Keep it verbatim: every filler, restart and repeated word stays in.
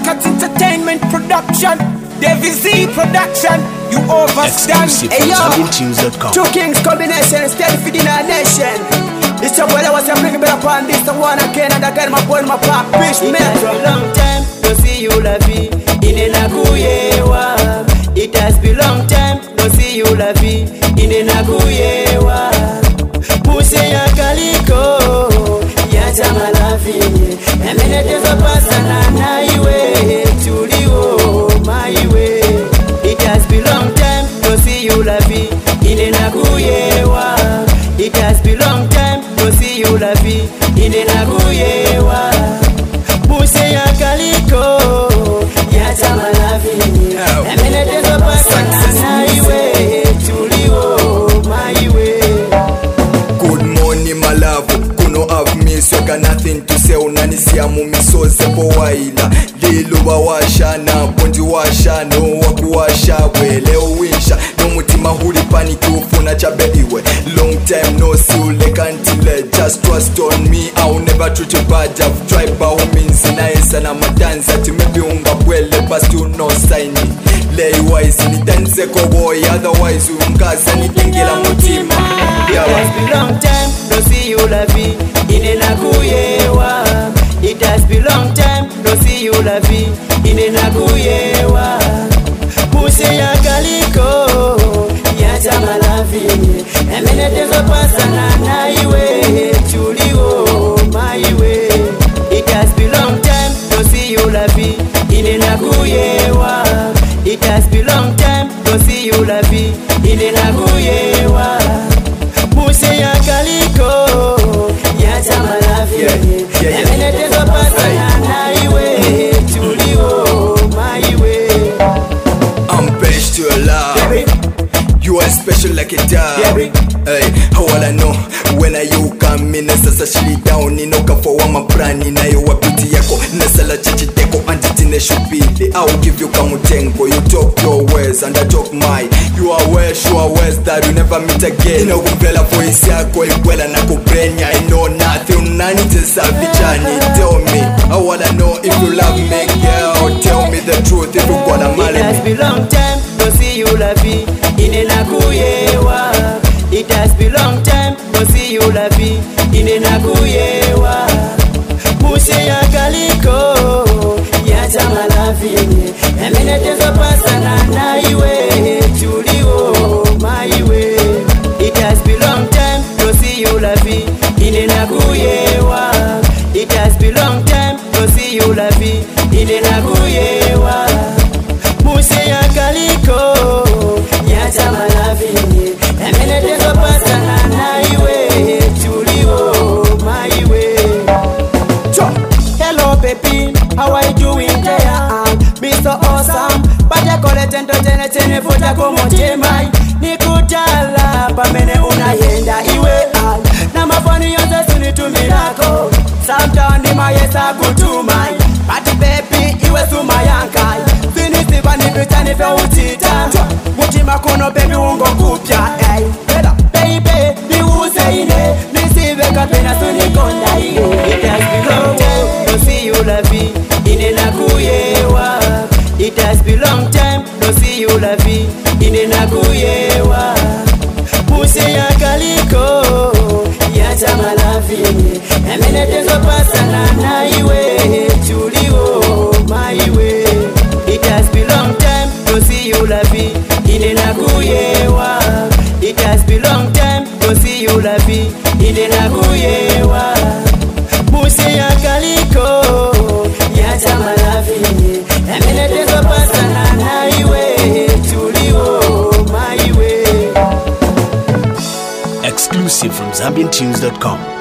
Records Entertainment Production, Davy Z Production. You overstand. Hey yo, two kings combination, steady feeding our nation. It's your boy that was bringing better upon this. The one again and again, my boy, my pop, bitch, man. For a long time, no see you la vie. Inena kuyewa. It has been long time, no see you la vie. Inena kuyewa. Muse ya kaliko, ya chama la vie. Emenetezo pasana na iwe, tuliwo maiwe. It has been long time, no see you la vie. Inena kuyewa. It has been long time, no see you la vie. Inena kuyewa. Muse ya kaliko, ya chama la vie. Emenetezo pasana na iwe, tuliwo maiwe. Good morning my love, kuno have me so got nothing to say. Unanisia mumisoze bowaila lilo bawashana pondi washa no wakuwasha leo winsha no mutima huli panic ufuna chabe iwe. Long time no see ule kantile, just trust on me, I'll never treat you bad. I've tried by all means inaesa na madanza ati maybe unga bwele but you no sign me. Lay wise ni dance ko boy, otherwise ungaza ni tengela mutima. Yeah, it has been long time, no see you la vie. Inena kuyewa. It has been long time, no see you la vie. Inena kuyewa. Muse ya kaliko, ya chama la vie. Emenetezo pasana na iwe, tuliwo maiwe. It has been long time, no see you la vie. Inena kuyewa. It has been long time, no see you la vie. Inena kuyewa. Muse ya kaliko, ya chama la vie. Emenetezo pasana na iwe, tuliwo maiwe. I'm best to your love, you are special like a dog. Hey, how will I know when I you come in? Sasa shili down inoka for my brand na yo wapiti yako nasala chichiteko antitine shupili. I'll give you kamutengo, you talk your words and I talk mine. You are well sure words that you never meet again. Ino kumbela voice yako ikwela na kubrenya. I know nothing nani tesa vichani. Tell me, how will I know if you love me, girl? Tell me the truth if you gonna marry me. It has been long time, no see you la vie. Inena kuyewa. It has been long time, no see you la vie. Inena kuyewa. Muse ya kaliko, ya chama la vie. Emenetezo pasana na iwe, tuliwo maiwe. It has been long time, no see you la vie. Inena kuyewa. It has been long time, no see you la vie. Inena kuyewa. Muse ya kaliko, ya chama la vie. Emenetezo pasana na iwe, tuliwo maiwe. Hello baby, how are you doing there? I'm Mister Awesome. Pate kole tendo tene tene futa kumotema. Nikutala pamene unayenda iwe ai. Na mafani yonse sunitumilako. Sometimes ni mayesa kutumai. But baby iwe suma yankai. Sinisiba nipita nife utita. Mutima kuno baby ungo kupya ay. Baby ni uzeine. Nisibe kapena sunikonda iye. It has been long time, no see you la vie. Inena kuyewa. It has been long time, no see you la vie. Inena kuyewa. Muse ya kaliko, ya chama la vie. Emenetezo pasana na iwe, tuliwo maiwe. It has been long time, no see you la vie. Inena kuyewa. It has been long time, no see you la vie. Inena kuyewa. Muse ya kaliko, ya chama la vie. Emenetezo pasana na iwe, tuliwo maiwe. Exclusive from Zambian Tunes dot com.